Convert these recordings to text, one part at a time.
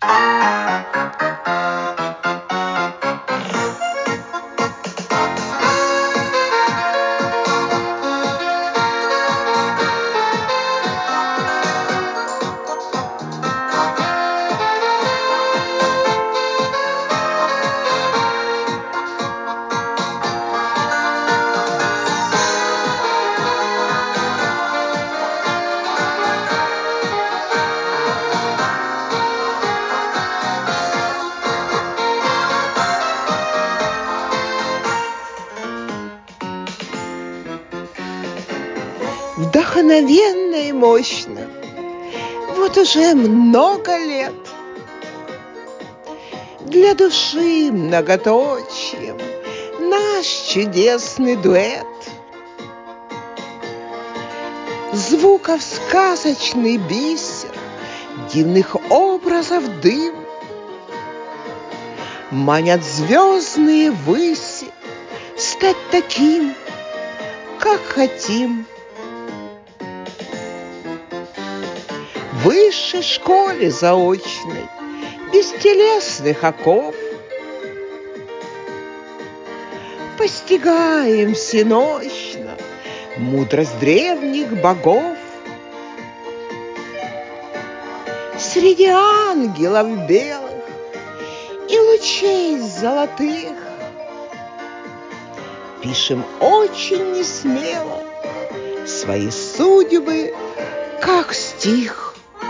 Вдохновенно и мощно, вот уже много лет для души многоточием наш чудесный дуэт. Звуков сказочный бисер, дивных образов дым манят звездные выси стать таким, как хотим. В высшей школе заочной, без телесных оков, постигаем всенощно мудрость древних богов. Среди ангелов белых и лучей золотых пишем очень несмело свои судьбы, как стих.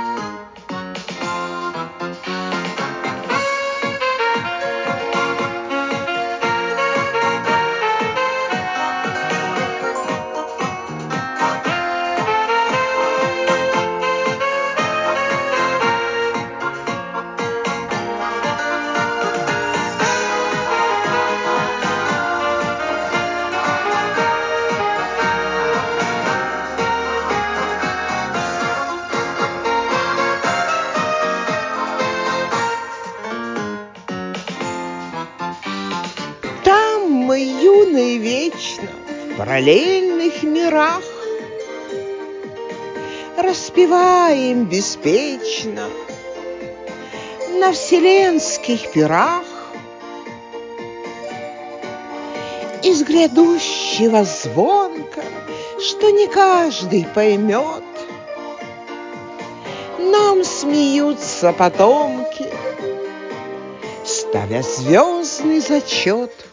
Там мы юны вечно в параллельных мирах распеваем беспечно на вселенских пирах из грядущего звонка, что не каждый поймет. Нам смеются потомки, ставя звездный зачет.